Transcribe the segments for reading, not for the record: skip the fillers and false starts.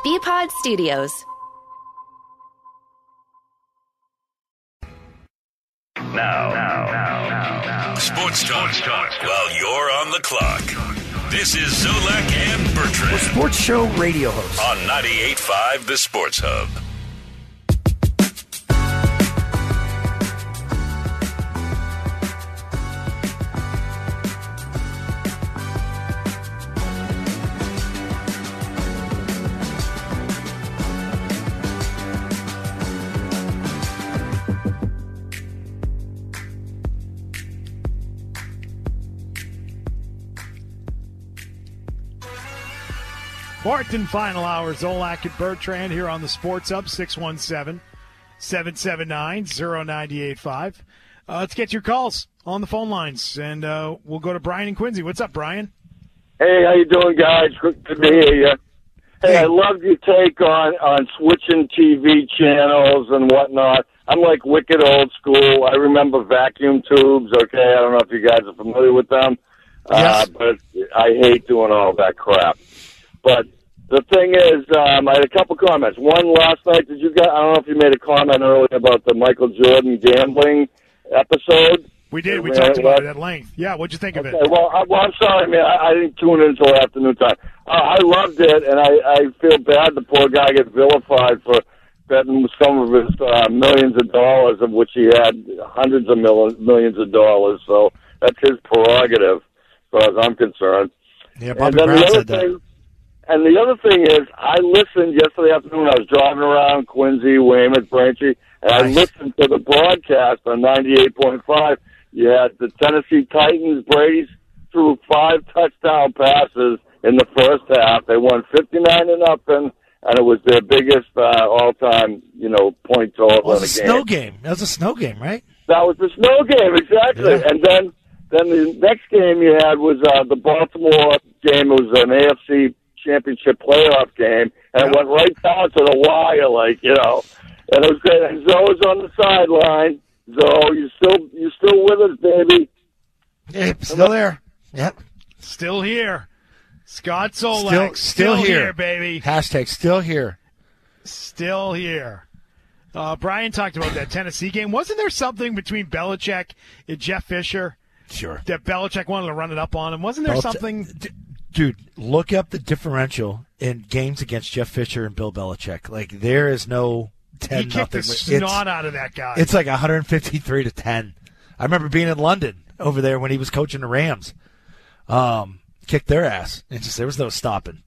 BPod Studios. Now. Sports talk while you're on the clock. This is Zolak and Bertrand. Sports show radio host. On 98.5 The Sports Hub. Fourth and final hour, Zolak and Bertrand here on the Sports Hub, 617-779-0985. Let's get your calls on the phone lines, and we'll go to Brian and Quincy. What's up, Brian? Hey, how you doing, guys? Good to hear you. Hey, I love your take on switching TV channels and whatnot. I'm like wicked old school. I remember vacuum tubes, okay? I don't know if you guys are familiar with them. Yes. But I hate doing all that crap. But the thing is, I had a couple comments. One last night, I don't know if you made a comment earlier about the Michael Jordan gambling episode. We did. We talked about it at length. Yeah, what'd you think of it? Well, I'm sorry, man. I didn't tune in until afternoon time. I loved it, and I feel bad the poor guy gets vilified for betting some of his millions of dollars, of which he had hundreds of millions of dollars. So that's his prerogative, as far as I'm concerned. Yeah, Bobby Brown said that. And the other thing is, I listened yesterday afternoon. I was driving around Quincy, Weymouth, Braintree, and I listened to the broadcast on 98.5. You had the Tennessee Titans. Brady threw 5 touchdown passes in the first half. They won 59-0, and it was their biggest all-time, point total in the game. It was a snow game. That was a snow game, right? That was the snow game, exactly. Yeah. And then the next game you had was the Baltimore game. It was an AFC championship playoff game, and it went right down to the wire, and it was great. And Zoe's on the sideline. Zoe, you still with us, baby? Yep, still there. Yep, still here. Scott Zolak, still here, baby. Hashtag still here. Still here. Brian talked about that Tennessee game. Wasn't there something between Belichick and Jeff Fisher? Sure. That Belichick wanted to run it up on him. Wasn't there something? Dude, look up the differential in games against Jeff Fisher and Bill Belichick. Like, there is no 10-0. He kicked the snot out of that guy. It's like 153-10. I remember being in London over there when he was coaching the Rams. Kicked their ass. There was no stopping.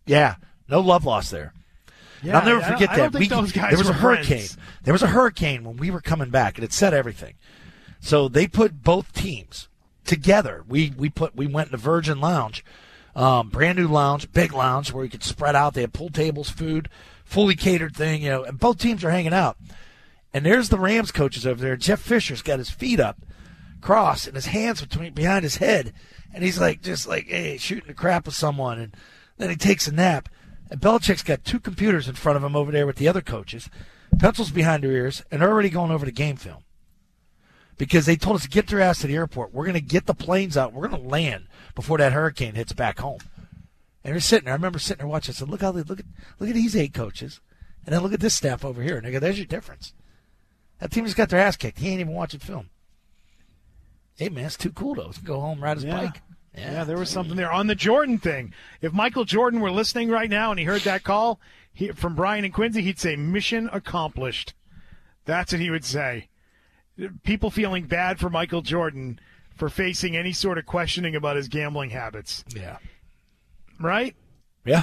No love lost there. Yeah, I'll never forget that. There was a hurricane. There was a hurricane when we were coming back, and it set everything. So they put both teams together. We went in the Virgin Lounge. Brand new lounge, big lounge where you could spread out. They had pool tables, food, fully catered thing, and both teams are hanging out. And there's the Rams coaches over there. Jeff Fisher's got his feet up, crossed, and his hands behind his head. And he's hey, shooting the crap with someone. And then he takes a nap. And Belichick's got 2 computers in front of him over there with the other coaches, pencils behind their ears, and they're already going over the game film. Because they told us to get their ass to the airport. We're going to get the planes out. We're going to land before that hurricane hits back home. And we're sitting there. I remember sitting there watching. I said, look at these 8 coaches, and then look at this staff over here. And I go, there's your difference. That team just got their ass kicked. He ain't even watching film. Hey, man, it's too cool, though. He can go home, ride his bike. Yeah, there was something there. On the Jordan thing, if Michael Jordan were listening right now and he heard that call from Brian and Quincy, he'd say, mission accomplished. That's what he would say. People feeling bad for Michael Jordan for facing any sort of questioning about his gambling habits. Yeah. Right? Yeah.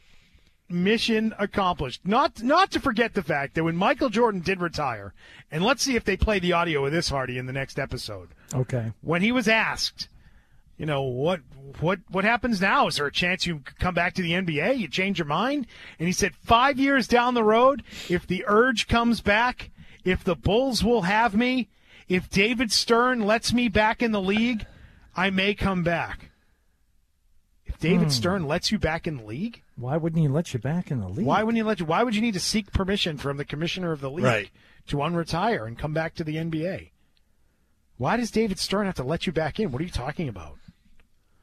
Mission accomplished. Not to forget the fact that when Michael Jordan did retire, and let's see if they play the audio of this, Hardy, in the next episode. Okay. When he was asked, what happens now? Is there a chance you come back to the NBA? You change your mind? And he said 5 years down the road, if the urge comes back, if the Bulls will have me, if David Stern lets me back in the league, I may come back. If David Stern lets you back in the league? Why wouldn't he let you back in the league? Why wouldn't he let you? Why would you need to seek permission from the commissioner of the league to unretire and come back to the NBA? Why does David Stern have to let you back in? What are you talking about?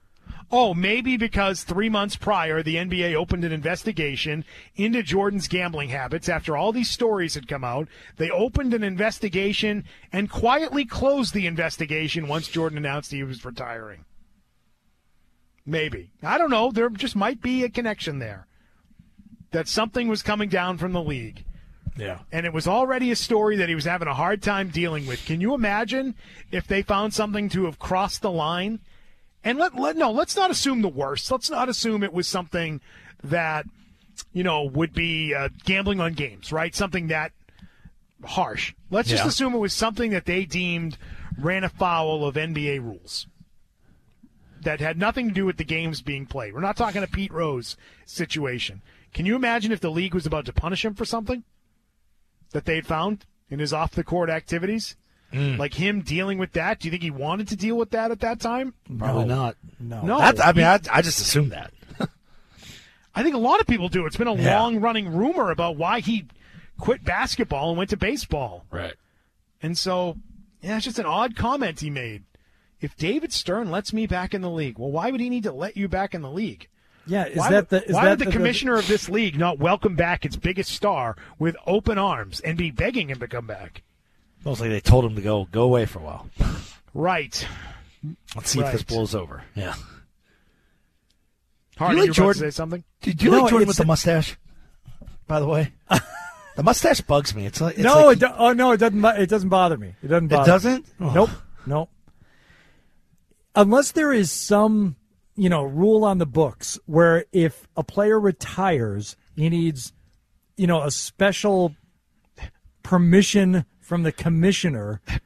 Oh, maybe because 3 months prior, the NBA opened an investigation into Jordan's gambling habits after all these stories had come out. They opened an investigation and quietly closed the investigation once Jordan announced he was retiring. Maybe. I don't know. There just might be a connection there. That something was coming down from the league. Yeah. And it was already a story that he was having a hard time dealing with. Can you imagine if they found something to have crossed the line? And let's not assume the worst. Let's not assume it was something that, would be gambling on games, right? Something that harsh. Let's just assume it was something that they deemed ran afoul of NBA rules that had nothing to do with the games being played. We're not talking a Pete Rose situation. Can you imagine if the league was about to punish him for something that they'd found in his off-the-court activities? Like him dealing with that? Do you think he wanted to deal with that at that time? Probably not. No. I just assumed that. I think a lot of people do. It's been a long-running rumor about why he quit basketball and went to baseball. Right. And so, it's just an odd comment he made. If David Stern lets me back in the league, well, why would he need to let you back in the league? Yeah, why would the commissioner of this league not welcome back its biggest star with open arms and be begging him to come back? Mostly they told him to go away for a while. Right. Let's see if this blows over. Yeah. Hardy, you like you Jordan? about to say something? Do you like Jordan with the mustache? By the way, the mustache bugs me. It doesn't. It doesn't bother me. It doesn't. Bother It doesn't. Me. Nope. Unless there is some, rule on the books where if a player retires, he needs, a special permission from the commissioner to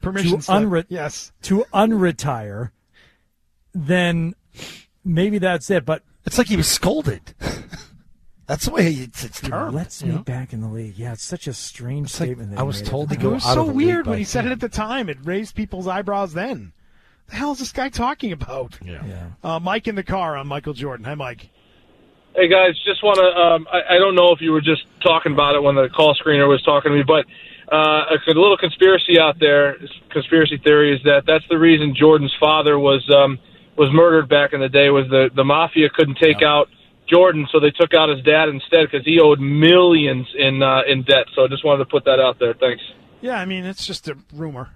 unretire, then maybe that's it. But it's like he was scolded. That's the way it's termed. Let's me back in the league. Yeah, it's such a strange statement. That I was told to go out of the league. It was so weird when he said it at the time. It raised people's eyebrows then. The hell is this guy talking about? Yeah. Mike in the car on Michael Jordan. Hi, Mike. Hey, guys, just want to I don't know if you were just talking about it when the call screener was talking to me, but a little conspiracy out there, conspiracy theory, is that's the reason Jordan's father was murdered back in the day, was the mafia couldn't take out Jordan, so they took out his dad instead because he owed millions in debt. So I just wanted to put that out there. Thanks. Yeah, I mean, it's just a rumor.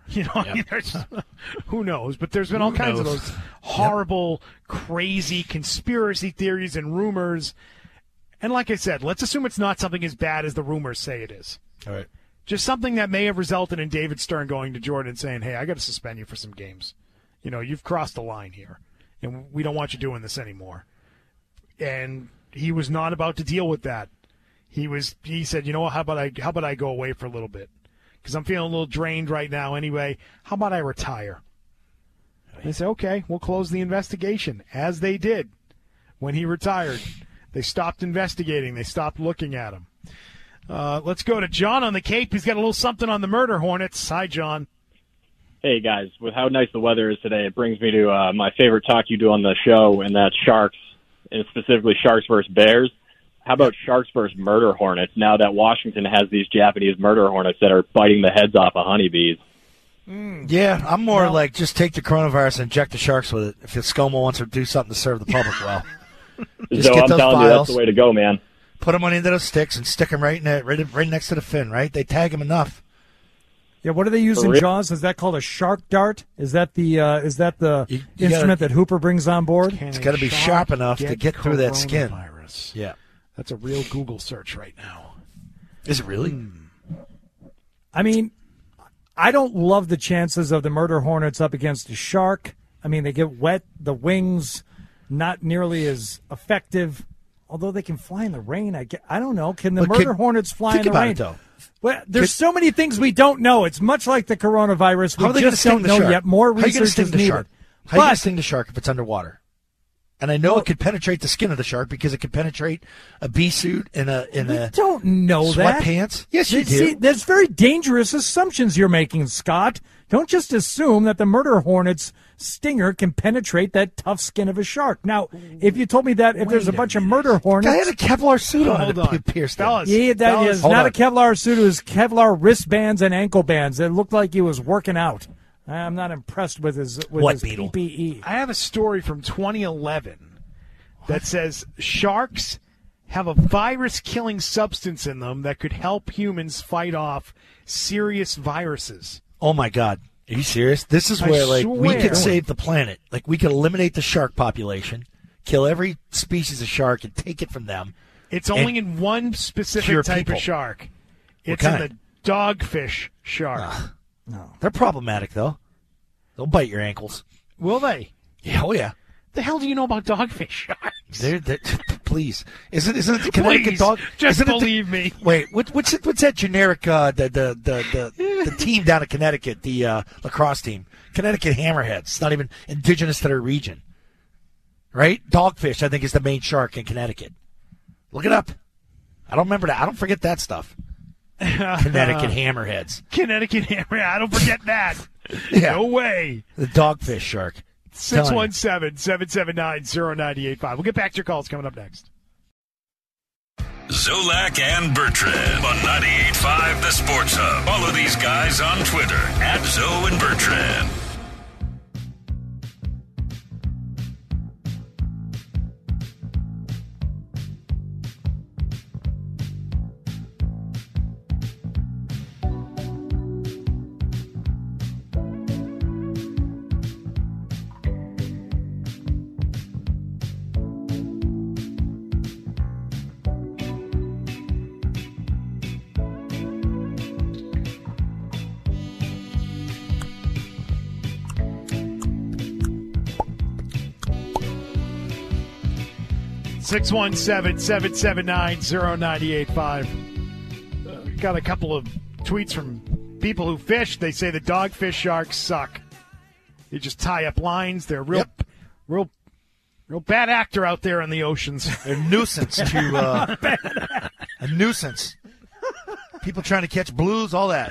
Who knows? But there's been all kinds of those horrible, crazy conspiracy theories and rumors. And like I said, let's assume it's not something as bad as the rumors say it is. All right. Just something that may have resulted in David Stern going to Jordan and saying, hey, I got to suspend you for some games. You've crossed the line here, and we don't want you doing this anymore. And he was not about to deal with that. He said, how about I go away for a little bit? Because I'm feeling a little drained right now anyway. How about I retire? They said, okay, we'll close the investigation, as they did when he retired. They stopped investigating. They stopped looking at him. Let's go to John on the Cape. He's got a little something on the Murder Hornets. Hi, John. Hey, guys. With how nice the weather is today, it brings me to my favorite talk you do on the show, and that's Sharks, and specifically Sharks versus Bears. How about Sharks versus Murder Hornets now that Washington has these Japanese murder hornets that are biting the heads off of honeybees? Yeah, I'm more like just take the coronavirus and inject the Sharks with it if the ScoMo wants to do something to serve the public well. So I'm telling you, that's the way to go, man. Put them on into those sticks and stick them right next to the fin, right? They tag them enough. Yeah, what do they use in Jaws? Is that called a shark dart? Is that the instrument that Hooper brings on board? It's got to be sharp enough to get through that skin. Yeah. That's a real Google search right now. Is it really? I mean, I don't love the chances of the murder hornets up against a shark. I mean, they get wet. The wings, not nearly as effective. Although they can fly in the rain. I don't know. Can the murder hornets fly in the rain? Well, there's so many things we don't know. It's much like the coronavirus. We just don't know yet. More research is needed. How are you going to sting the shark if it's underwater? And I know it could penetrate the skin of the shark because it could penetrate a bee suit and a don't know sweatpants. Yes, you do. See, there's very dangerous assumptions you're making, Scott. Don't just assume that the murder hornet's stinger can penetrate that tough skin of a shark. Now, if you told me that if there's a bunch of murder hornets... I had a Kevlar suit on. Hold on. Fellas. Yeah, that is not a Kevlar suit. It was Kevlar wristbands and ankle bands. It looked like he was working out. I'm not impressed with his PPE. I have a story from 2011 that says sharks have a virus-killing substance in them that could help humans fight off serious viruses. Oh, my God. Are you serious? This is where, we could save the planet. Like, we could eliminate the shark population, kill every species of shark, and take it from them. It's only in one specific type of shark. It's in the dogfish shark. No. They're problematic, though. They'll bite your ankles. Will they? Yeah, oh, yeah. The hell do you know about dogfish sharks? Please, isn't it the Connecticut dog? Just believe me. Wait, what's that generic? The team down in Connecticut, the lacrosse team, Connecticut Hammerheads. It's not even indigenous to their region, right? Dogfish, I think, is the main shark in Connecticut. Look it up. I don't remember that. I don't forget that stuff. Connecticut Hammerheads. Connecticut Hammerheads. I don't forget that. Yeah. No way. The dogfish shark. 617-779-0985. We'll get back to your calls coming up next. Zolak and Bertrand on 98.5 The Sports Hub. Follow these guys on Twitter at Zo and Bertrand. Six 617-779-0985. Got a couple of tweets from people who fish. They say the dogfish sharks suck. They just tie up lines. They're real bad actor out there in the oceans. They're a nuisance a nuisance. People trying to catch blues, all that.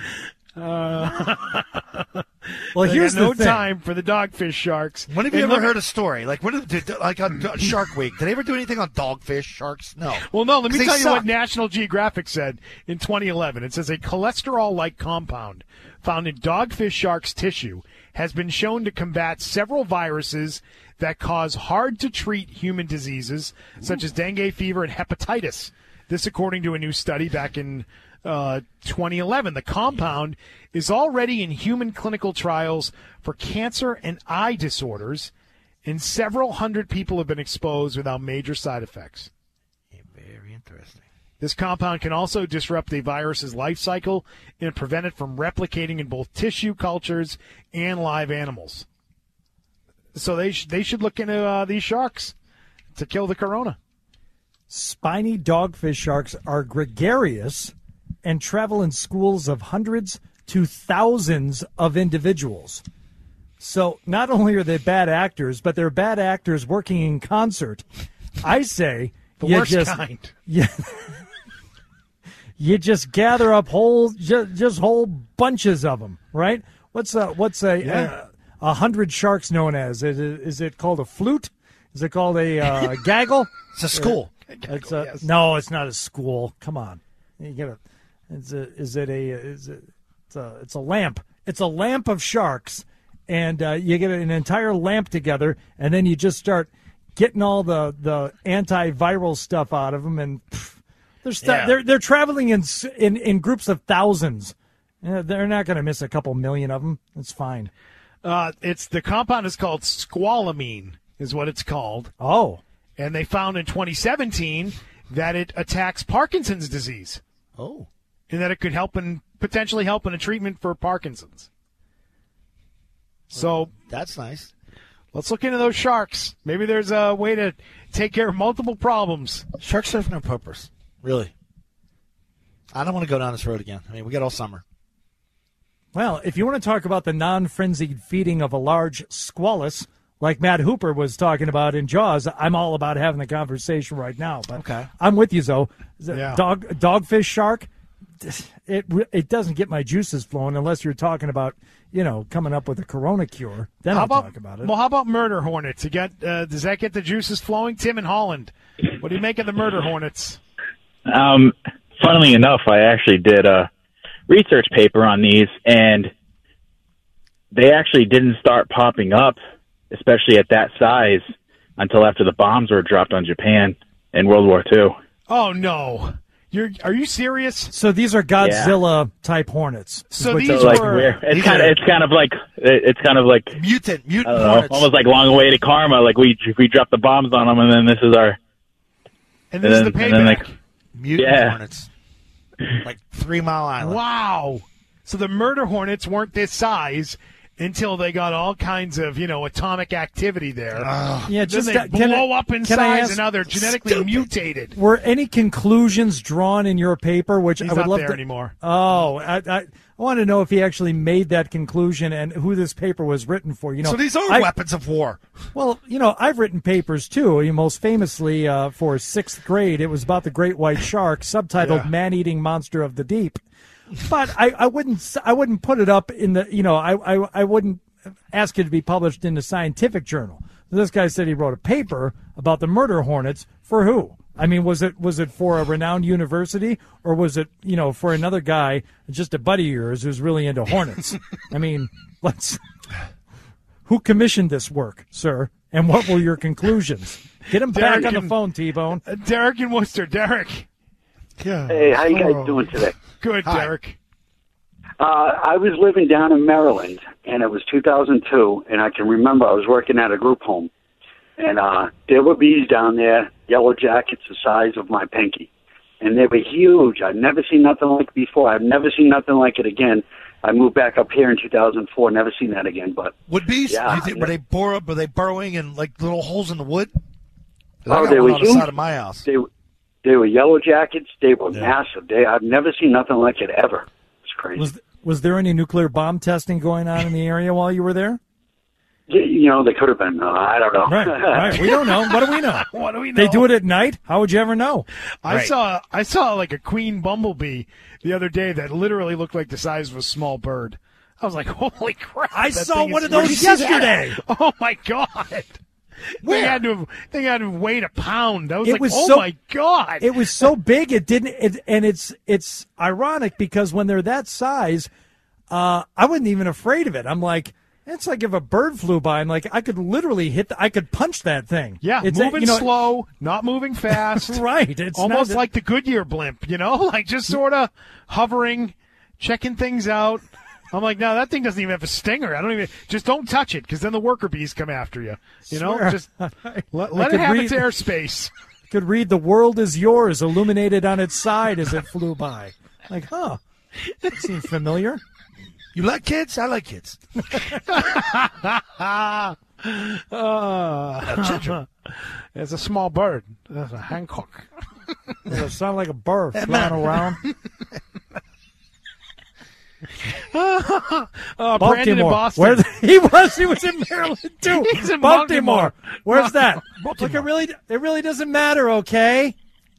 Well, here's no time for the dogfish sharks. When have you ever heard a story like on Shark Week? Did they ever do anything on dogfish sharks? No. Well, no. Let me tell you what National Geographic said in 2011. It says a cholesterol-like compound found in dogfish sharks' tissue has been shown to combat several viruses that cause hard-to-treat human diseases such as dengue fever and hepatitis. This, according to a new study back in 2011. The compound is already in human clinical trials for cancer and eye disorders, and several hundred people have been exposed without major side effects. Very interesting. This compound can also disrupt a virus's life cycle and prevent it from replicating in both tissue cultures and live animals. So they should look into these sharks to kill the corona. Spiny dogfish sharks are gregarious and travel in schools of hundreds to thousands of individuals. So not only are they bad actors, but they're bad actors working in concert. I say the worst kind. Yeah, you just gather up whole bunches of them, right? What's a 100 sharks known as? Is it called a flute? Is it called a gaggle? It's a school. Yes. No, it's not a school. Come on, you get a. It's a lamp. It's a lamp of sharks, and you get an entire lamp together, and then you just start getting all the antiviral stuff out of them, and they're traveling in groups of thousands. They're not going to miss a couple million of them. It's fine. The compound is called squalene, is what it's called. Oh, and they found in 2017 that it attacks Parkinson's disease. Oh. And that it could potentially help in a treatment for Parkinson's. So that's nice. Let's look into those sharks. Maybe there's a way to take care of multiple problems. Sharks serve no purpose, really. I don't want to go down this road again. I mean, we got all summer. Well, if you want to talk about the non-frenzied feeding of a large squalus, like Matt Hooper was talking about in Jaws, I'm all about having the conversation right now. But okay. I'm with you, Zoe. Yeah. Dogfish shark. It doesn't get my juices flowing unless you're talking about, coming up with a corona cure. Then I'll talk about it. Well, how about murder hornets? Does that get the juices flowing? Tim in Holland, what do you make of the murder hornets? Funnily enough, I actually did a research paper on these, and they actually didn't start popping up, especially at that size, until after the bombs were dropped on Japan in World War II. Oh no. Are you serious? So these are Godzilla type hornets. So It's kind of like mutant I don't know, hornets. almost like long awaited karma. Like we dropped the bombs on them, and then this is our. And this is the payback. And then, like, Mutant yeah. hornets. Like 3 Mile Island. Wow. So the murder hornets weren't this size until they got all kinds of, atomic activity there. Yeah, Then they blow up in size, and now they're genetically mutated. Were any conclusions drawn in your paper? Which He's I would not love there to, anymore. Oh, I want to know if he actually made that conclusion and who this paper was written for. So these are weapons of war. Well, I've written papers too. Most famously for 6th grade, it was about the great white shark, subtitled "Man-Eating Monster of the Deep." But I wouldn't put it up in the I wouldn't ask it to be published in the scientific journal. This guy said he wrote a paper about the murder hornets for who? I mean, was it for a renowned university, or was it for another guy, just a buddy of yours who's really into hornets? I mean, who commissioned this work, sir? And what were your conclusions? Get him back on the phone, T-Bone. Derek in Worcester. Derek. Yeah. Hey, how you guys doing today? Good, Hi. Derek. I was living down in Maryland, and it was 2002, and I can remember I was working at a group home, and there were bees down there, yellow jackets the size of my pinky, and they were huge. I'd never seen nothing like it before. I've never seen nothing like it again. I moved back up here in 2004, never seen that again. But wood bees? Yeah, You think, were they burrowing in like little holes in the wood? 'Cause Oh, I got they one were on the huge. side of my house. They were yellow jackets. They were massive. I've never seen nothing like it ever. It's crazy. Was there any nuclear bomb testing going on in the area while you were there? They could have been. I don't know. Right. We don't know. What do we know? What do we know? They do it at night. How would you ever know? I saw like a queen bumblebee the other day that literally looked like the size of a small bird. I was like, holy crap. I that saw thing one is of those huge. yesterday. Oh, my God. Where? They had to weigh a pound. I was It like, was oh, so- my God. It was so big it didn't. And it's ironic because when they're that size, I wasn't even afraid of it. I'm like, it's like if a bird flew by. I'm like, I could literally I could punch that thing. Yeah, it's moving slow, not moving fast. Right. It's almost not, like the Goodyear blimp, like just sort of hovering, checking things out. I'm like, no, that thing doesn't even have a stinger. Just don't touch it, because then the worker bees come after you. Swear. Just let it have its airspace. could read "The world is yours" illuminated on its side as it flew by. Like, huh? That seems familiar. You like kids? I like kids. It's a small bird. That's a Hancock. Does it sound like a bird flying around? Brandon in Boston. He was in Maryland too. He's in Baltimore. Where's that? Baltimore. Look, it really doesn't matter. Okay.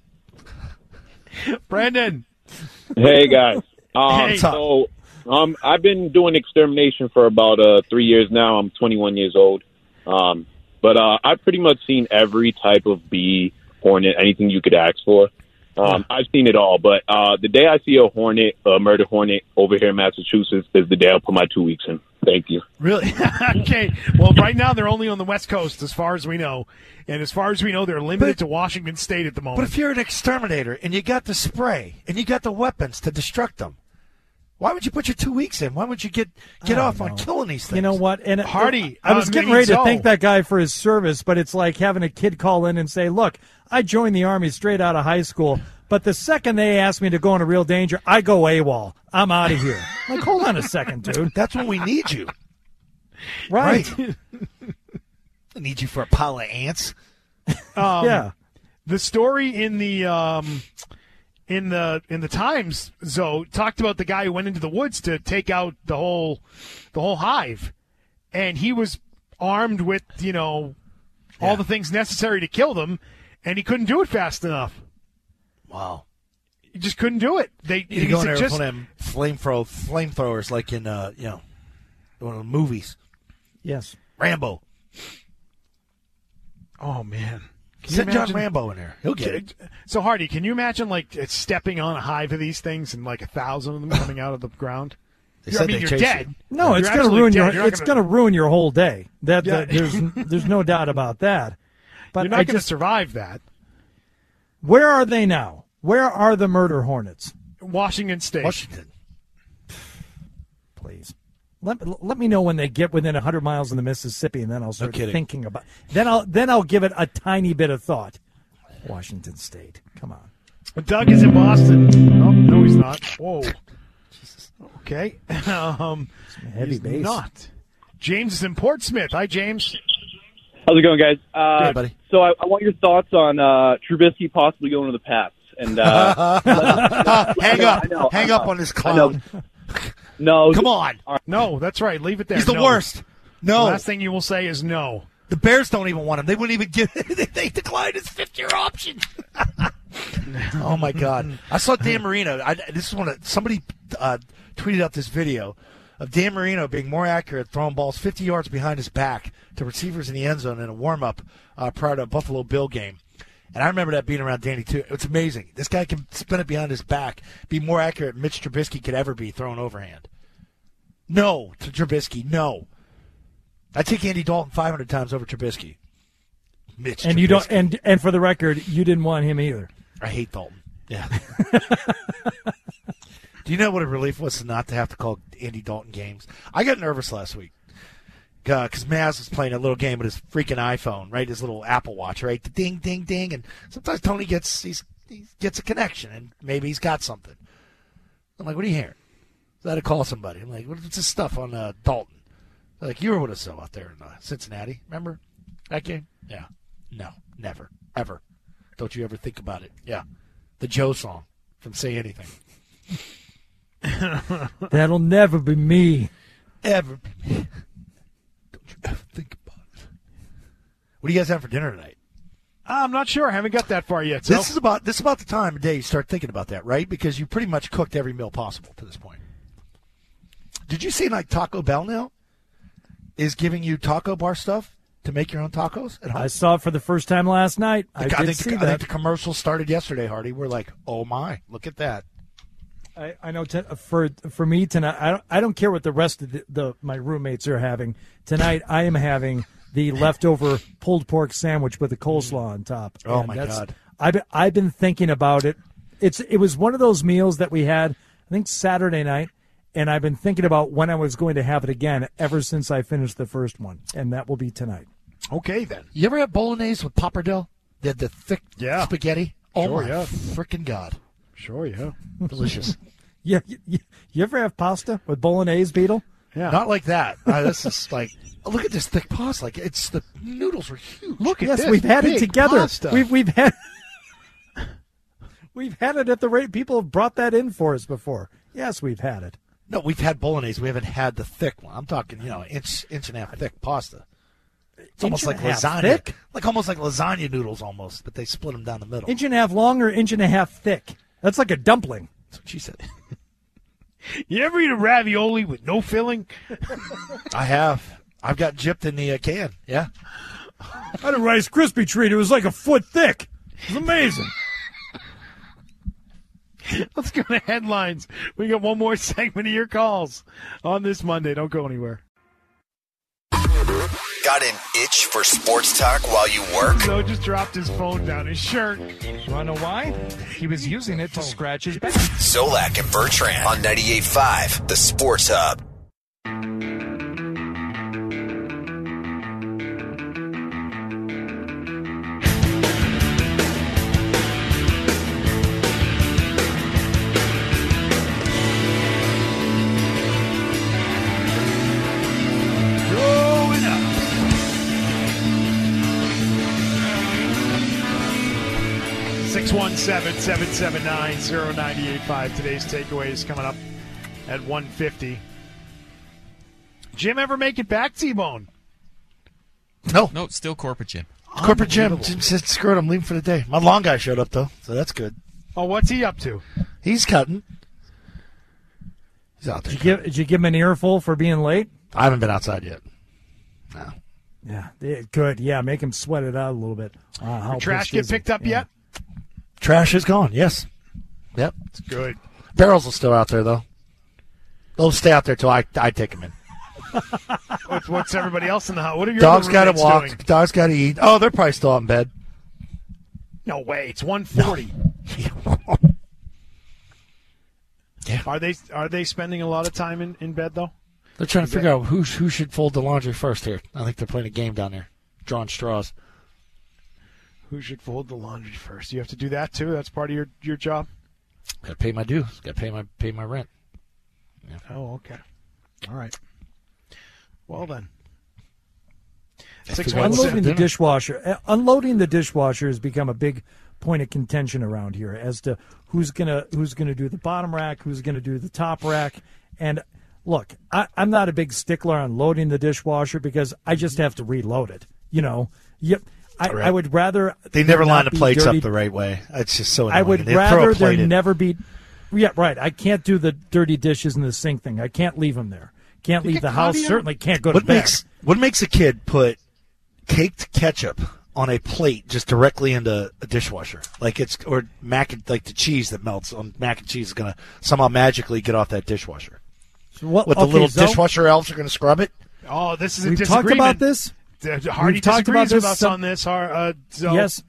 Brandon. Hey guys. Hey. So I've been doing extermination for about 3 years now. I'm 21 years old. But I've pretty much seen every type of bee, hornet, anything you could ask for. I've seen it all, but the day I see a murder hornet over here in Massachusetts is the day I'll put my 2 weeks in. Thank you. Really? Okay. Well, right now they're only on the West Coast, as far as we know. And as far as we know, they're limited to Washington State at the moment. But if you're an exterminator and you got the spray and you got the weapons to destruct them, why would you put your 2 weeks in? Why would you get off on killing these things? You know what? And Hardy, I was getting ready to thank that guy for his service, but it's like having a kid call in and say, "Look, I joined the Army straight out of high school, but the second they ask me to go into real danger, I go AWOL. I'm out of here." Like, hold on a second, dude. That's when we need you. Right. I need you for a pile of ants. Yeah. The story in the Times, Zoe, talked about the guy who went into the woods to take out the whole hive, and he was armed with all the things necessary to kill them, and he couldn't do it fast enough. Wow. He just couldn't do it. You go in there with one of them flamethrowers like in one of the movies. Yes. Rambo. Oh man. Send John Rambo in there. He'll get it. So, Hardy, can you imagine stepping on a hive of these things and 1,000 of them coming out of the ground? They said you're chase dead. you. No, it's You're going to ruin absolutely your dead. You're not it's going to ruin your whole day. Yeah. There's no doubt about that. But You're not going to survive that. Where are they now? Where are the Murder Hornets? Washington State. Washington. Please. Let me know when they get within 100 miles of the Mississippi, and then I'll start thinking about. Then I'll give it a tiny bit of thought. Washington State. Come on. Doug is in Boston. Oh, no, he's not. Whoa. Okay. Heavy bass. Not. James is in Portsmouth. Hi, James. How's it going, guys? Good, buddy. So I want your thoughts on Trubisky possibly going to the Pats. And hang up on this clown. No, come on. No, that's right. Leave it there. He's the worst. No. The last thing you will say is no. The Bears don't even want him. They wouldn't even give. They declined his fifth-year option. Oh my God! I saw Dan Marino. This is somebody tweeted out this video of Dan Marino being more accurate throwing balls 50 yards behind his back to receivers in the end zone in a warm-up prior to a Buffalo Bill game. And I remember that being around Danny too. It's amazing. This guy can spin it behind his back, be more accurate than Mitch Trubisky could ever be throwing overhand. No to Trubisky. No. I take Andy Dalton 500 times over Trubisky. Mitch and Trubisky. You don't. And for the record, you didn't want him either. I hate Dalton. Yeah. Do you know what a relief was to not to have to call Andy Dalton games? I got nervous last week because Maz was playing a little game with his freaking iPhone, right? His little Apple Watch, right? The ding, ding, ding, and sometimes Tony gets a connection, and maybe he's got something. I'm like, what are you hearing? So I had to call somebody. I'm like, what's this stuff on Dalton? They're like, you were with us out there in Cincinnati. Remember that game? Yeah. No, never, ever. Don't you ever think about it. Yeah. The Joe song from Say Anything. That'll never be me. Ever. Don't you ever think about it. What do you guys have for dinner tonight? I'm not sure. I haven't got that far yet. So. This is about the time of day you start thinking about that, right? Because you pretty much cooked every meal possible to this point. Did you see like Taco Bell now is giving you taco bar stuff to make your own tacos at home? I saw it for the first time last night. I think the commercial started yesterday, Hardy. We're like, oh my, look at that. I know for me tonight, I don't care what the rest of my roommates are having. Tonight I am having the leftover pulled pork sandwich with the coleslaw on top. Oh my God. I've been thinking about it. It was one of those meals that we had, I think Saturday night, and I've been thinking about when I was going to have it again ever since I finished the first one, and that will be tonight. Okay, then. You ever have bolognese with pappardelle? They had the thick spaghetti? Oh, sure, my freaking God. Sure, yeah. Delicious. Yeah, you ever have pasta with bolognese, Beetle? Yeah. Not like that. This is like, look at this thick pasta. Like, the noodles are huge. Look at yes, this. We've had it together. Pasta. We've had it at the rate people have brought that in for us before. Yes, we've had it. No, we've had bolognese. We haven't had the thick one. I'm talking, inch and a half thick pasta. It's almost like lasagna. Thick? Almost like lasagna noodles almost, but they split them down the middle. Inch and a half long or inch and a half thick? That's like a dumpling. That's what she said. You ever eat a ravioli with no filling? I have. I've got gypped in the can. Yeah. I had a Rice Krispie treat. It was like a foot thick. It was amazing. Let's go to headlines. We got one more segment of your calls on this Monday. Don't go anywhere. Got an itch for sports talk while you work? So just dropped his phone down his shirt. You want to know why? He was using it to scratch his back. Zolak and Bertrand on 98.5, the Sports Hub. Going up. 617-779-0985. Today's takeaway is coming up at 1:50. Jim ever make it back, T-Bone? No, still corporate Jim. Corporate Jim. Jim said, screw it, I'm leaving for the day. My long guy showed up, though, so that's good. Oh, what's he up to? He's cutting. He's out there. Did you give him an earful for being late? I haven't been outside yet. No. Yeah, good. Yeah, make him sweat it out a little bit. Did trash get picked up yet? Trash is gone, yes. Yep. It's good. Barrels are still out there, though. They'll stay out there till I take them in. What's everybody else in the house? What are your Dogs got to roommates walk. doing? Dogs got to eat. Oh, they're probably still out in bed. No way. It's 1:40. Yeah. Are they spending a lot of time in bed though? They're trying to figure out who should fold the laundry first here. I think they're playing a game down there, drawing straws. Who should fold the laundry first? You have to do that too. That's part of your job. Got to pay my dues. Got to pay my rent. Yeah. Oh, okay. All right. Well then. Unloading the dishwasher has become a big point of contention around here as to who's gonna do the bottom rack, who's gonna do the top rack. And look, I'm not a big stickler on loading the dishwasher because I just have to reload it. I would rather they never line the plates dirty. up the right way. It's just so annoying. I would rather there never be. Yeah, right. I can't do the dirty dishes in the sink thing. I can't leave them there. Can't leave the house. Certainly can't go to bed. What makes a kid put caked ketchup on a plate just directly into a dishwasher? Like the cheese that melts on mac and cheese is going to somehow magically get off that dishwasher. So the little dishwasher elves are going to scrub it? Oh, this is a We've disagreement. talked about this. Hardy disagrees with us on this. Yes.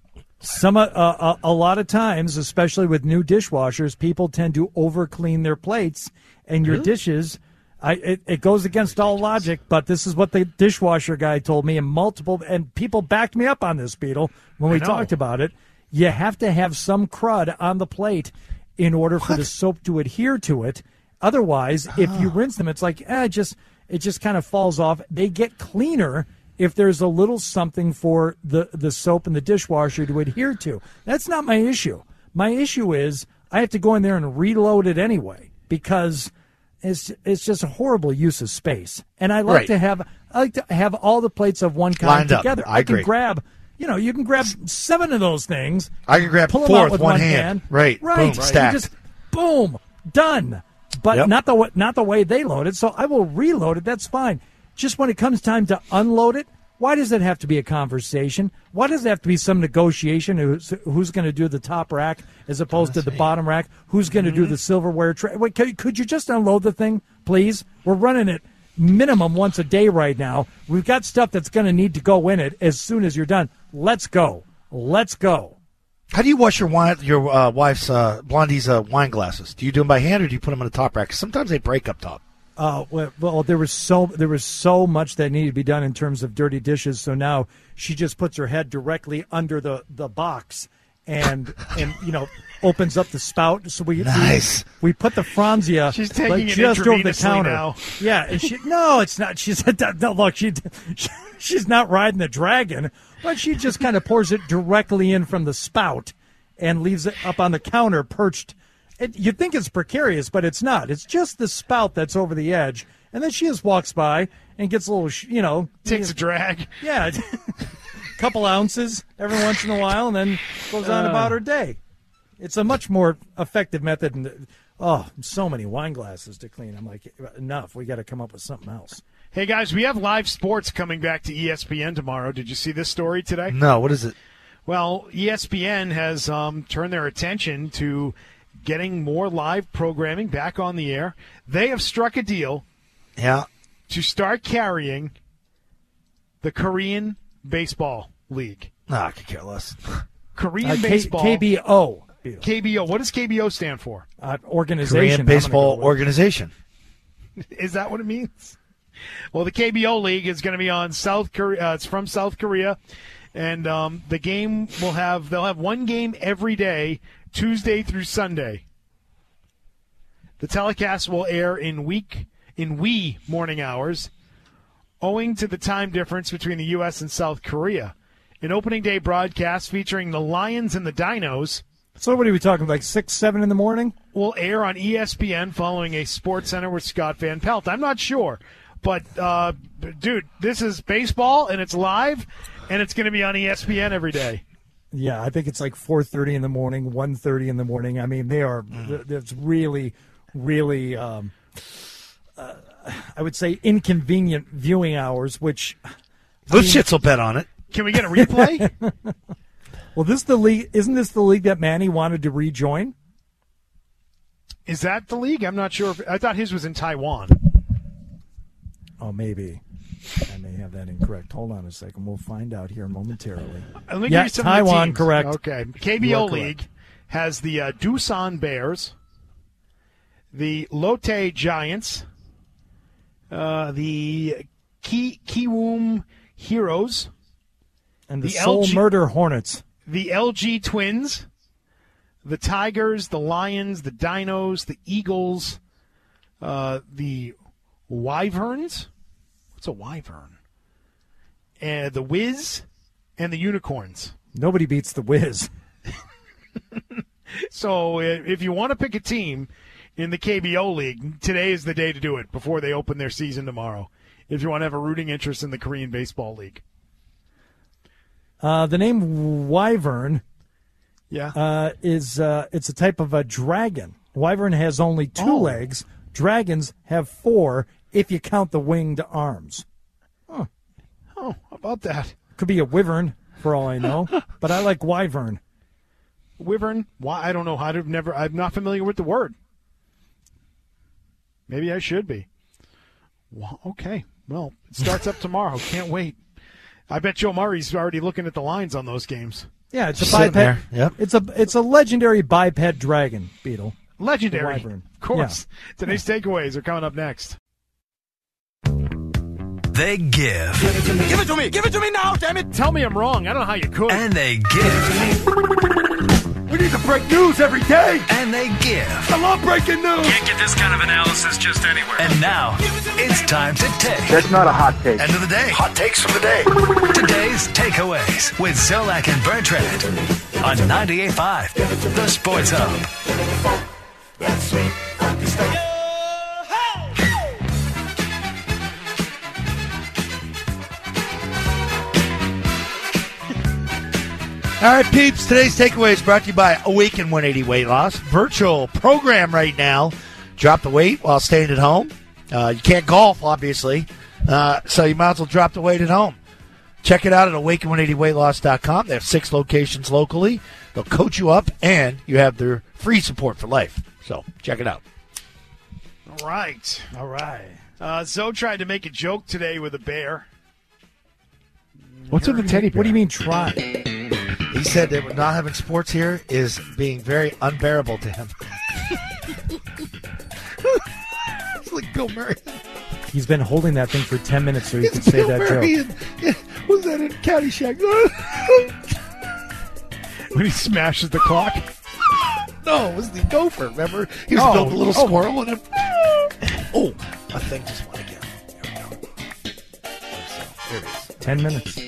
A lot of times, especially with new dishwashers, people tend to over-clean their plates, and your dishes, it goes against all logic, but this is what the dishwasher guy told me, and people backed me up on this, Beetle, when we talked about it. You have to have some crud on the plate in order for the soap to adhere to it. Otherwise, if you rinse them, it's like, it just kind of falls off. They get cleaner if there's a little something for the soap and the dishwasher to adhere to. That's not my issue. My issue is I have to go in there and reload it anyway because it's just a horrible use of space. And I like to have all the plates of one kind lined together. Up. I agree. Can grab, you can grab 7 of those things. I can grab pull 4 them out with one hand. Right. Boom, stacked. Just boom, done. But not the way they load it. So I will reload it. That's fine. Just when it comes time to unload it, why does it have to be a conversation? Why does it have to be some negotiation? Who's going to do the top rack as opposed to the bottom rack? Who's going to do the silverware tray? Wait, could you just unload the thing, please? We're running it minimum once a day right now. We've got stuff that's going to need to go in it as soon as you're done. Let's go. Let's go. How do you wash your wife's Blondie's wine glasses? Do you do them by hand or do you put them on the top rack? Sometimes they break up top. Well, there was so much that needed to be done in terms of dirty dishes. So now she just puts her head directly under the box and opens up the spout. So we put the Franzia. She's taking it just over the counter. Now. Yeah, and it's not. She said, no, look, she's not riding the dragon, but she just kind of pours it directly in from the spout and leaves it up on the counter perched. You'd think it's precarious, but it's not. It's just the spout that's over the edge. And then she just walks by and gets a little, takes a drag. Yeah, a couple ounces every once in a while, and then goes on about her day. It's a much more effective method. So many wine glasses to clean. I'm like, enough. We got to come up with something else. Hey, guys, we have live sports coming back to ESPN tomorrow. Did you see this story today? No, what is it? Well, ESPN has turned their attention to getting more live programming back on the air. They have struck a deal to start carrying the Korean Baseball League. I could care less. Korean Baseball. KBO. KBO. What does KBO stand for? Organization. Korean Baseball Organization. Is that what it means? Well, the KBO League is going to be on South Korea. It's from South Korea. And the game they'll have one game every day, Tuesday through Sunday. The telecast will air in wee morning hours, owing to the time difference between the U.S. and South Korea. An opening day broadcast featuring the Lions and the Dinos. So what are we talking, like 6, 7 in the morning? Will air on ESPN following a Sports Center with Scott Van Pelt. I'm not sure. But, dude, this is baseball, and it's live, and it's going to be on ESPN every day. Yeah, I think it's like 4:30 in the morning, 1:30 in the morning. I mean, they are. It's really, really. I would say inconvenient viewing hours. Which those shits will bet on it. Can we get a replay? Well, this is the league. Isn't this the league that Manny wanted to rejoin? Is that the league? I'm not sure. I thought his was in Taiwan. Oh, maybe. I may have that incorrect. Hold on a second. We'll find out here momentarily. Let me give you some of the Taiwan, teams. correct. Okay. KBO League has the Doosan Bears, the Lotte Giants, the Kiwoom Heroes, and the Seoul Murder Hornets. The LG Twins, the Tigers, the Lions, the Dinos, the Eagles, the Wyverns. What's a Wyvern? And the Wiz and the Unicorns. Nobody beats the Wiz. So if you want to pick a team in the KBO League, today is the day to do it before they open their season tomorrow. If you want to have a rooting interest in the Korean Baseball League. The name Wyvern it's a type of a dragon. Wyvern has only 2 legs. Dragons have 4 if you count the winged arms. Oh, how about that? Could be a wyvern for all I know, but I like wyvern. Wyvern? Why? I don't know. I'm not familiar with the word. Maybe I should be. Well, okay. Well, it starts up tomorrow. Can't wait. I bet Joe Murray's already looking at the lines on those games. Yeah, it's a biped. Yep. It's a legendary biped dragon, Beetle. Legendary. Wyvern. Of course. Yeah. Today's takeaways are coming up next. They give. Give it to me. Give it to me. Give it to me now, damn it. Tell me I'm wrong. I don't know how you could. And they give. We need to break news every day. And they give. I love breaking news. Can't get this kind of analysis just anywhere. And now, it's time to take. That's not a hot take. End of the day. Hot takes from the day. Today's takeaways with Zolak and Bertrand on 98.5, The Sports Hub. All right, peeps, today's takeaway is brought to you by Awaken 180 Weight Loss. Virtual program right now. Drop the weight while staying at home. You can't golf, obviously, so you might as well drop the weight at home. Check it out at awaken180weightloss.com. They have 6 locations locally. They'll coach you up, and you have their free support for life. So check it out. All right. Zoe tried to make a joke today with a bear. What's with the teddy bear? What do you mean try? He said that not having sports here is being very unbearable to him. It's like Bill Murray. He's been holding that thing for 10 minutes so he can say that joke. Was that in Caddyshack? When he smashes the clock? No, it was the gopher, remember? He was building a little squirrel and oh, my thing just went again. There we go. There it is. 10 minutes.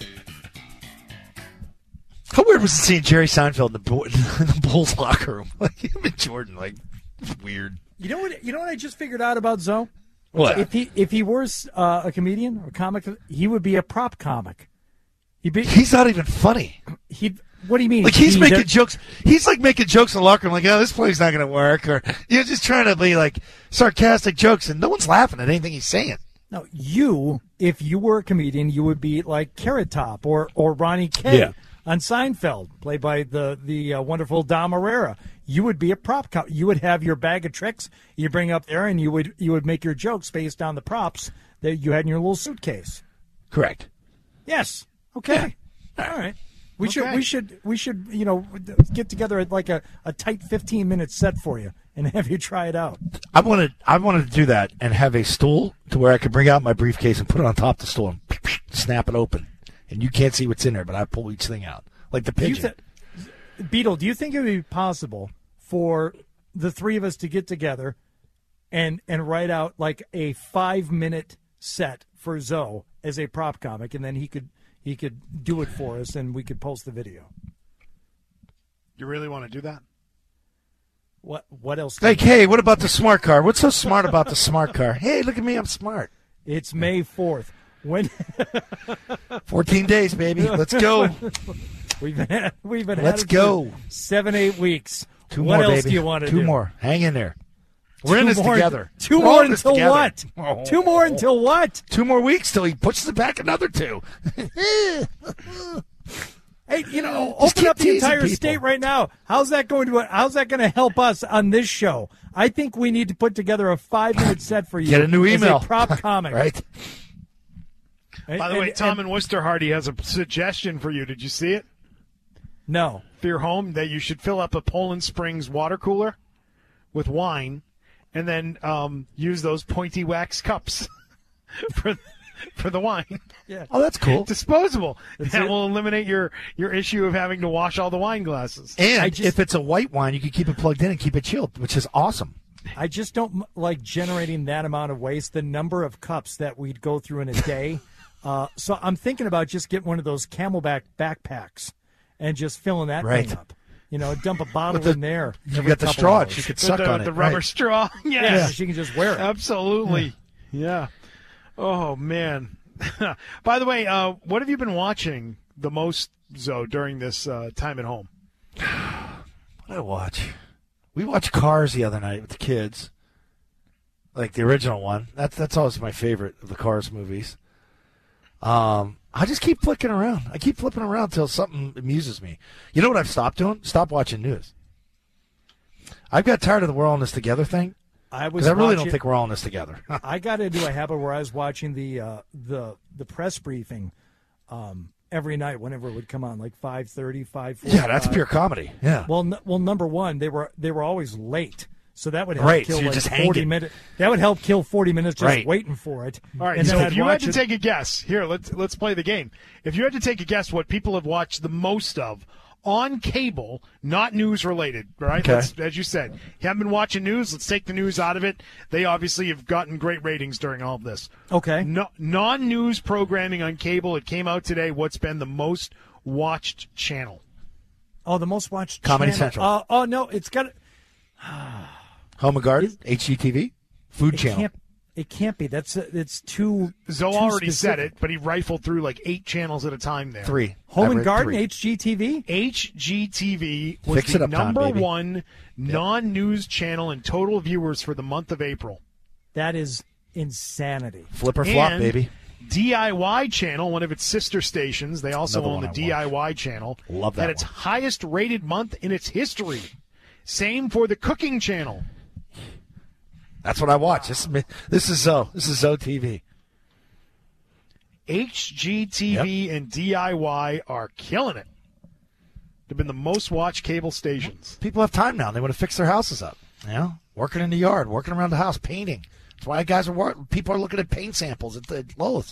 How weird was it seeing Jerry Seinfeld in the Bulls locker room? Like him and Jordan, like weird. You know what I just figured out about Zoe? What? If he were a comedian or a comic, he would be a prop comic. He's not even funny. What do you mean? Like he's making jokes. He's like making jokes in the locker room, like, "Oh, this play's not going to work," or just trying to be like sarcastic jokes, and no one's laughing at anything he's saying. No, if you were a comedian, you would be like Carrot Top or Ronnie K on Seinfeld, played by the wonderful Dom Herrera. You would be a prop comic. You would have your bag of tricks you bring up there, and you would make your jokes based on the props that you had in your little suitcase. Correct. Yes. Okay. Yeah. All right. We should get together at like a tight 15-minute set for you and have you try it out. I wanted to do that and have a stool to where I could bring out my briefcase and put it on top of the stool and snap it open, and you can't see what's in there, but I pull each thing out like the pigeon. Beetle, do you think it would be possible for the three of us to get together and write out like a 5-minute set for Zoe as a prop comic, and then he could do it for us, and we could post the video? You really want to do that? What else? Like, hey, what about the smart car? What's so smart about the smart car? Hey, look at me, I'm smart. It's May 4th. When 14 days, baby. Let's go. We've been Let's go. 7-8 weeks. Two what more, else baby. do you want to do? Two more. Hang in there. We're in this together. Two more until what? 2 more until what? 2 more weeks till he pushes it back another 2. Hey, Just open keep up the teasing entire people. state right now. How's that going to help us on this show? I think we need to put together a 5-minute set for you. Get a new email. As a prop comic. Right. By the way, Tom in Worcester Hardy has a suggestion for you. Did you see it? No. For your home, that you should fill up a Poland Springs water cooler with wine, and then use those pointy wax cups for the wine. Yeah. Oh, that's cool. Disposable. That will eliminate your issue of having to wash all the wine glasses. And if it's a white wine, you can keep it plugged in and keep it chilled, which is awesome. I just don't like generating that amount of waste, the number of cups that we'd go through in a day. So I'm thinking about just getting one of those Camelback backpacks and just filling that thing up. Dump a bottle in there. You've got the straw. She could suck on it. The rubber straw. Yes. Yeah, she can just wear it. Absolutely. Yeah. Oh, man. By the way, what have you been watching the most, Zoe, during this time at home? What did I watch? We watched Cars the other night with the kids, like the original one. That's always my favorite of the Cars movies. I just keep flicking around. I keep flipping around until something amuses me. You know what I've stopped doing? Stop watching news. I've got tired of the We're All in This Together thing. Because I really don't think we're all in this together. I got into a habit where I was watching the press briefing every night whenever it would come on, like 5:30, 5:45. Yeah, that's pure comedy. Yeah. Well, number one, they were always late, so that would help kill so like just 40 minutes. That would help kill 40 minutes just waiting for it. All right. And So then if I'd you had watch to it. take a guess, here, let's play the game. If you had to take a guess, what people have watched the most of on cable, not news related, right? Okay. As you said, you haven't been watching news. Let's take the news out of it. They obviously have gotten great ratings during all of this. Okay. Non-news programming on cable. It came out today. What's been the most watched channel? Oh, the most watched Comedy channel. Central. No, it's got Home and Garden, HGTV, Food Channel. It can't be. It's too. Zoe too already specific. said it, but he rifled through like 8 channels at a time there. 3. Home and Garden, 3. HGTV. HGTV was Fix it the up, Tom, number baby. one non-news channel in total viewers for the month of April. That is insanity. Flip or flop, And baby. DIY channel, one of its sister stations, they also Another own the one I DIY channel. Love that Had its one. highest rated month in its history. Same for the cooking channel. That's what I watch. This is Zoe. This is Zoe TV. HGTV and DIY are killing it. They've been the most watched cable stations. People have time now. They want to fix their houses up. Working in the yard, working around the house, painting. That's why people are looking at paint samples at the Lowe's.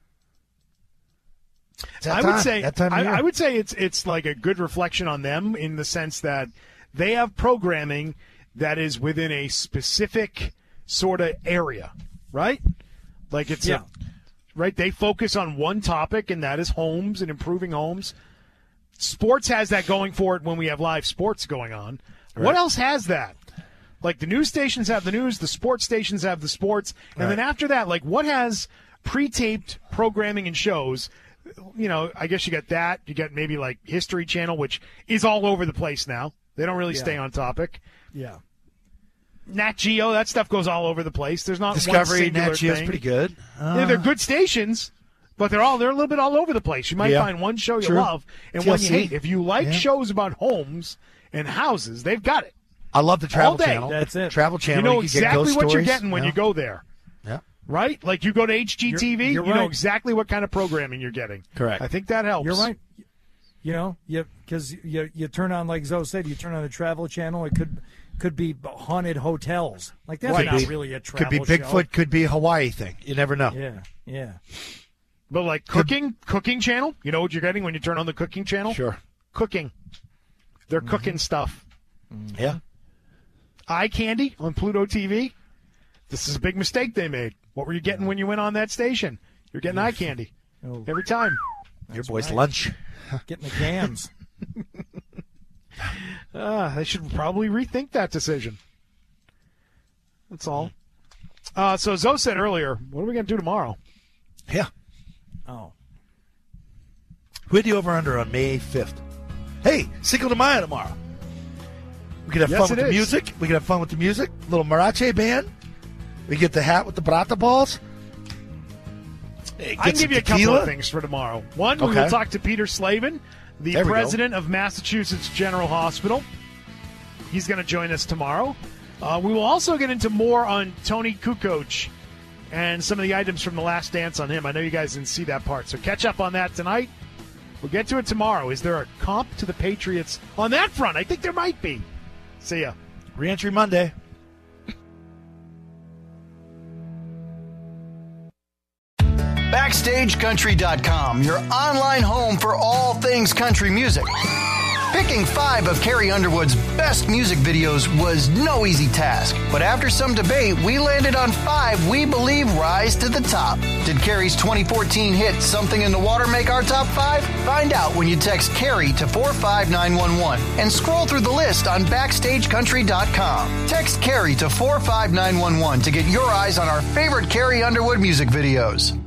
I would say it's like a good reflection on them in the sense that they have programming that is within a specific sort of area, right? Like it's right. They focus on one topic, and that is homes and improving homes. Sports has that going for it when we have live sports going on. Right. What else has that? Like the news stations have the news, the sports stations have the sports, and then after that, like what has pre-taped programming and shows? I guess you got that. You got maybe like History Channel, which is all over the place now. They don't really stay on topic. Yeah. Nat Geo, that stuff goes all over the place. There's not Discovery, one singular Nat Geo's thing. pretty good. They're good stations, but they're a little bit all over the place. You might find one show you love and one you hate. If you like shows about homes and houses, they've got it. I love the Travel all day. Channel. That's it. Travel Channel. You know can get exactly ghost what you're stories. getting when you go there. Yeah. Right? Like you go to HGTV, You're you know right. exactly what kind of programming you're getting. Correct. I think that helps. You're right. Because you turn on, like Zoe said, you turn on the Travel Channel. It could be haunted hotels. Like that's not really a travel Could be Bigfoot. show. Could be a Hawaii thing. You never know. Yeah. But like cooking channel, you know what you're getting when you turn on the cooking channel? Sure. Cooking. They're cooking stuff. Yeah. Eye candy on Pluto TV. This is a big mistake they made. What were you getting when you went on that station? You're getting eye candy every time. Your boy's lunch. Getting the cans. They should probably rethink that decision. That's all. So Zoe said earlier, what are we going to do tomorrow? Yeah. Oh. Who had the over-under on May 5th? Hey, Cinco de Mayo tomorrow. We could have Yes, fun with it the is. music. We could have fun with the music. Little mariachi band. We get the hat with the brata balls. Hey, I can give you a couple of things for tomorrow. One, we will talk to Peter Slavin, the There we go. president of Massachusetts General Hospital. He's going to join us tomorrow. We will also get into more on Tony Kukoc and some of the items from The Last Dance on him. I know you guys didn't see that part, so catch up on that tonight. We'll get to it tomorrow. Is there a comp to the Patriots on that front? I think there might be. See ya. Reentry Monday. BackstageCountry.com, your online home for all things country music. Picking 5 of Carrie Underwood's best music videos was no easy task, but after some debate, we landed on 5 we believe rise to the top. Did Carrie's 2014 hit Something in the Water make our top 5? Find out when you text Carrie to 45911 and scroll through the list on BackstageCountry.com. Text Carrie to 45911 to get your eyes on our favorite Carrie Underwood music videos.